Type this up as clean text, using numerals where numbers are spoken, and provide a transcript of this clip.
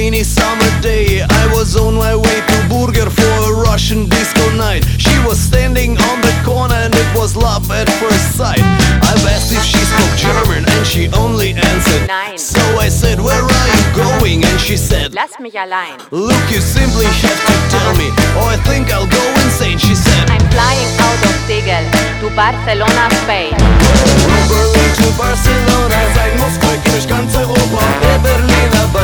rainy summer day, I was on my way to Burger for a Russian disco night. She was standing on the corner and it was love at first sight. I've asked if she spoke German and she only answered Nein. So I said, where are you going? And she said, Lass mich allein. look, you simply have to tell me or I think I'll go insane. She said, I'm flying out of Tegel to Barcelona, Spain. Berlin to Barcelona, seit Moskau durch ganz Europa, Berliner